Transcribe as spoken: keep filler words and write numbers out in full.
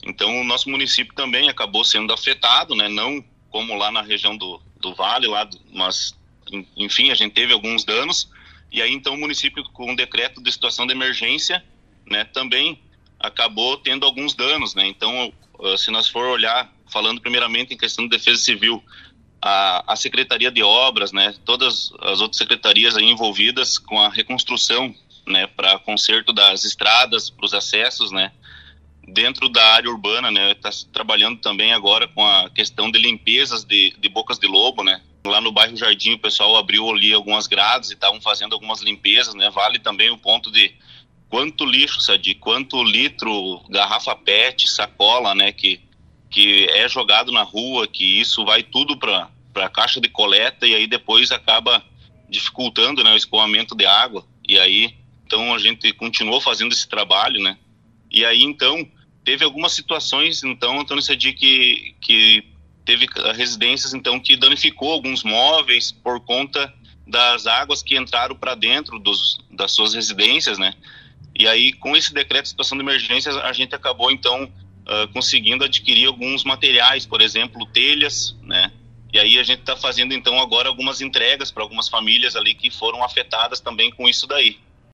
Então o nosso município também acabou sendo afetado, né? Não como lá na região do, do Vale, lá, mas enfim, a gente teve alguns danos. E aí então o município, com o decreto de situação de emergência, né, também acabou tendo alguns danos, né? Então, se nós for olhar, falando primeiramente em questão de defesa civil, a, a Secretaria de Obras, né, todas as outras secretarias aí envolvidas com a reconstrução, né, para conserto das estradas, para os acessos, né, dentro da área urbana, né, está trabalhando também agora com a questão de limpezas de, de bocas de lobo, né. Lá no bairro Jardim o pessoal abriu ali algumas grades e estavam fazendo algumas limpezas, né. Vale também o ponto de quanto lixo, sabe, quanto litro, garrafa pet, sacola, né, que, que é jogado na rua, que isso vai tudo para a caixa de coleta e aí depois acaba dificultando, né, o escoamento de água. E aí, então, a gente continuou fazendo esse trabalho, né, e aí, então, teve algumas situações, então, Antônio Sadi, que, que teve residências, então, que danificou alguns móveis por conta das águas que entraram para dentro dos, das suas residências, né. E aí, com esse decreto de situação de emergência, a gente acabou, então, uh, conseguindo adquirir alguns materiais, por exemplo, telhas, né? E aí a gente está fazendo, então, agora algumas entregas para algumas famílias ali que foram afetadas também com isso daí.